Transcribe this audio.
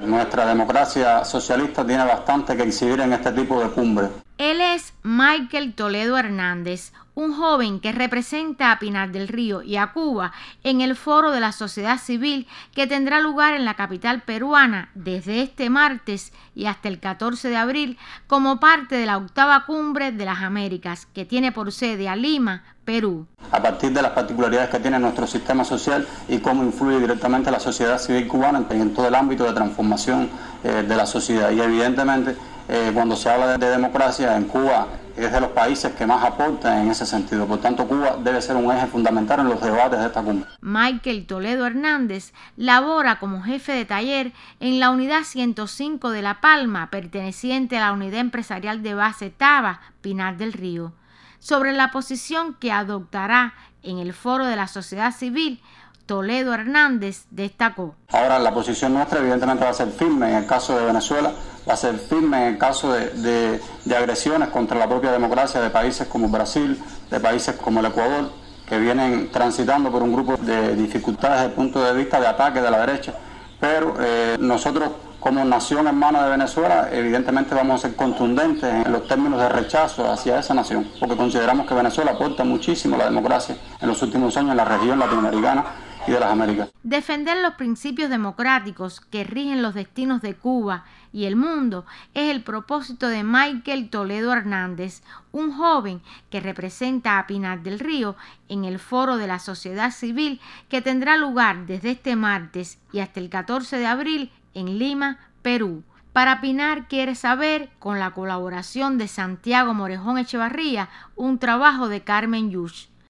Nuestra democracia socialista tiene bastante que exhibir en este tipo de cumbres. Él es Michael Toledo Hernández, un joven que representa a Pinar del Río y a Cuba en el Foro de la Sociedad Civil que tendrá lugar en la capital peruana desde este martes y hasta el 14 de abril como parte de la 8ª Cumbre de las Américas, que tiene por sede a Lima, Perú. A partir de las particularidades que tiene nuestro sistema social y cómo influye directamente la sociedad civil cubana en todo el ámbito de transformación de la sociedad. Y evidentemente, cuando se habla de democracia, en Cuba es de los países que más aportan en ese sentido. Por tanto, Cuba debe ser un eje fundamental en los debates de esta cumbre. Michael Toledo Hernández labora como jefe de taller en la Unidad 105 de La Palma, perteneciente a la Unidad Empresarial de Base Taba, Pinar del Río. Sobre la posición que adoptará en el Foro de la Sociedad Civil, Toledo Hernández destacó. Ahora, la posición nuestra evidentemente va a ser firme en el caso de Venezuela, va a ser firme en el caso de agresiones contra la propia democracia de países como Brasil, de países como el Ecuador, que vienen transitando por un grupo de dificultades desde el punto de vista de ataque de la derecha. Pero nosotros, como nación hermana de Venezuela, evidentemente vamos a ser contundentes en los términos de rechazo hacia esa nación, porque consideramos que Venezuela aporta muchísimo a la democracia en los últimos años en la región latinoamericana y de las Américas. Defender los principios democráticos que rigen los destinos de Cuba y el mundo es el propósito de Michael Toledo Hernández, un joven que representa a Pinar del Río en el Foro de la Sociedad Civil que tendrá lugar desde este martes y hasta el 14 de abril en Lima, Perú. Para Pinar quiere saber, con la colaboración de Santiago Morejón Echevarría, un trabajo de Carmen Yush.